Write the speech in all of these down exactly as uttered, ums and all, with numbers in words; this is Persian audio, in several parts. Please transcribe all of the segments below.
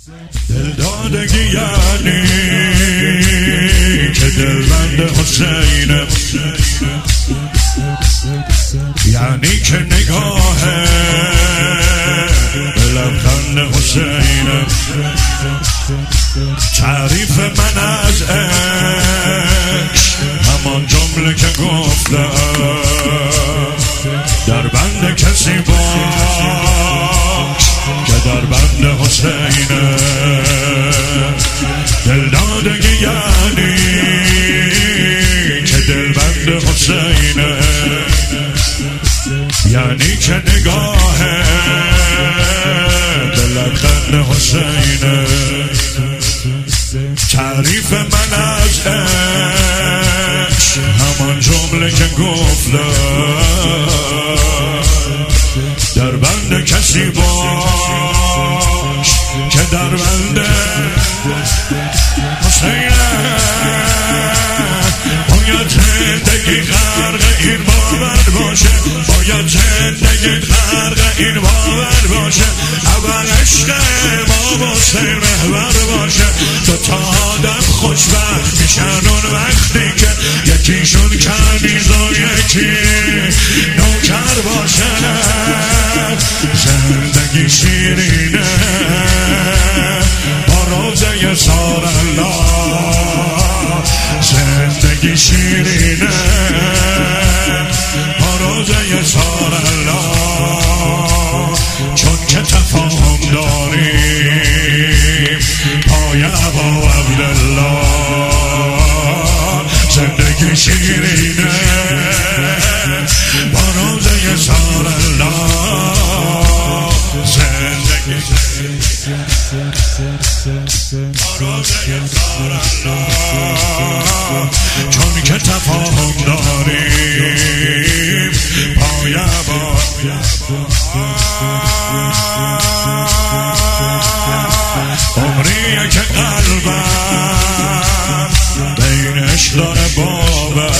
دلدادگی یعنی که دلبند حسینه، یعنی که نگاه به لبخند حسینه. تعریف من از عشق همان جمله که گفتم، در بند کسی باش که در بند حسینه. دلدادگی یعنی که دلبند حسینه، یعنی که نگاه به لبخند حسینه. تعریف من از عشق همان جمله که گفتم، در بند کسی باش که در بند حسینه. باید زندگی غرق این باور باشه، باید زندگی غرق این باور باشه. اول عشق ما حسین محور باشه. دو تا آدم خوشبخت میشن اون وقتی که یکیشون کنیز و یکی نوکر باشه. زندگی شیرینه با روزه سار الله، زندگی شیرینه با روزه سار الله. چون که تفاهم داریم پای ابا عبدالله، زندگی شیرینه با روزه سار الله، زندگی با روزه سار الله. چون که تفاهم داریم پای ابا عمریه که قلبم بینش داره باور،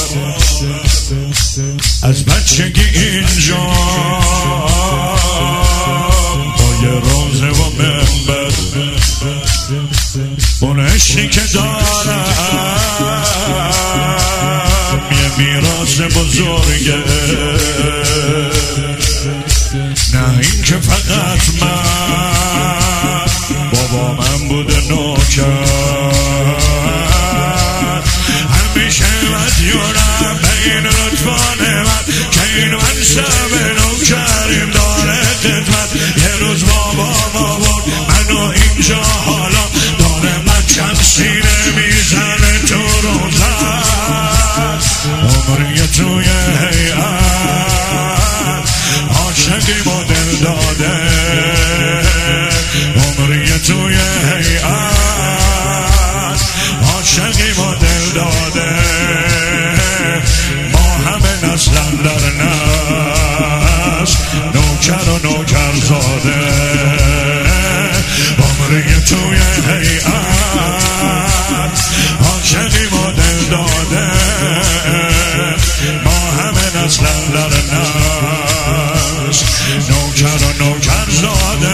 از بچگی اینجا با یه روزه و منبر، اون عشقی که دارم یه میراث بزرگه. نه این که فقط من، بابا من بوده نوکر، همیشه مدیونم به این لطفان من که این منصب نوکریم داره خدمت. یه روز بابا ما بود منو اینجا، حالا داره بچم سینه میزنه تو روزت. عمری توی هیئت عاشقی با دل داده، عمری توی هیئت عاشقی با دل داده. ما همه نسلن در نسل نوکر و نوکر زاده، عمری توی هیئت عاشقی با دل داده. ما همه نسلن در نسل نوکر و نوکر زاده.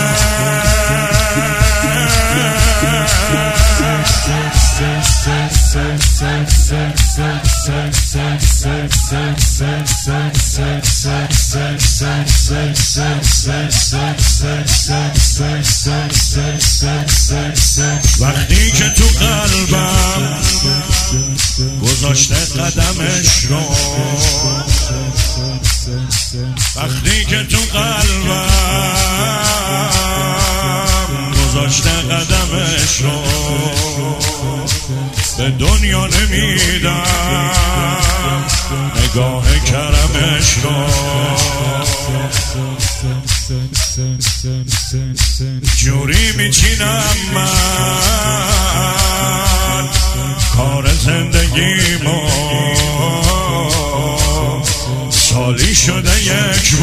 وقتی که تو قلبم گذاشته قدمش رو، وقتی که تو قلبم گذاشته قدمش رو، به دنیا نمیدم نگاه کرمش رو. جوری میچینم من کار زندگیمو، سالی شده یک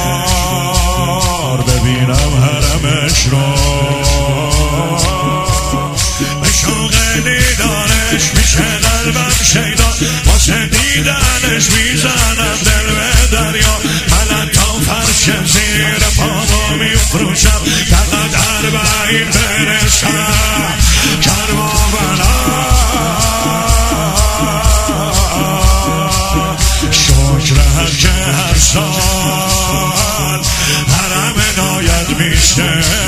بار ببینم حرمش رو. به شوق دیدارش میشه قلبم شیدا، واسه دیدنش میزنم دل به دریا. من تا فرش زیر پامو میفروشم، فقط اربعین به برسم کربلا شکرت که هر سال حرم ناید میشه